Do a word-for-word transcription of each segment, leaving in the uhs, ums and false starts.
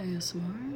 A S M R.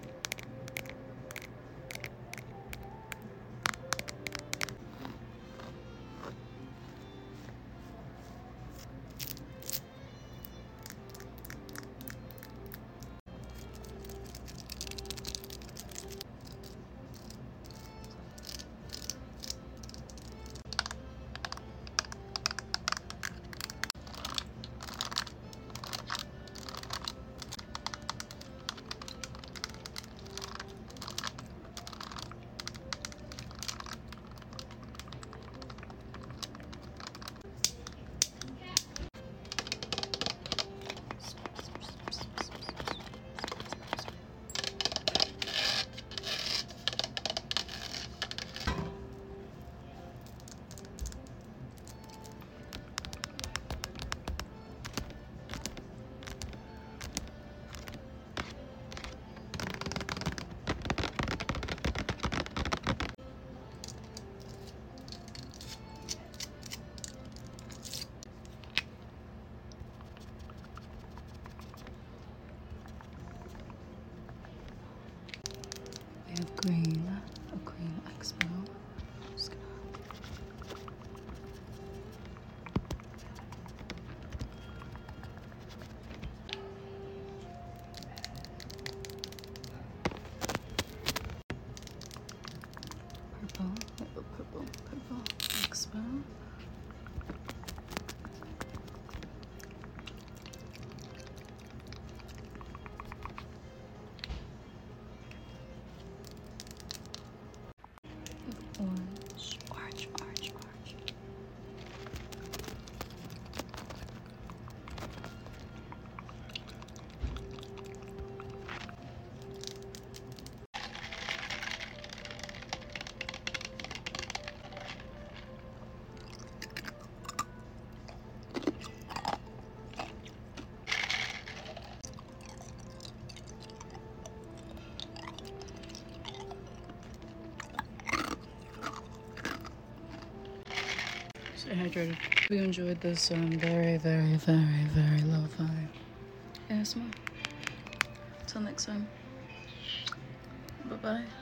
We have green, a green expo. Just gonna purple, purple, purple, purple expo. Orange, orange, orange, orange. Stay hydrated. We enjoyed this um, very, very, very, very lo-fi A S M R. Till next time. Bye-bye.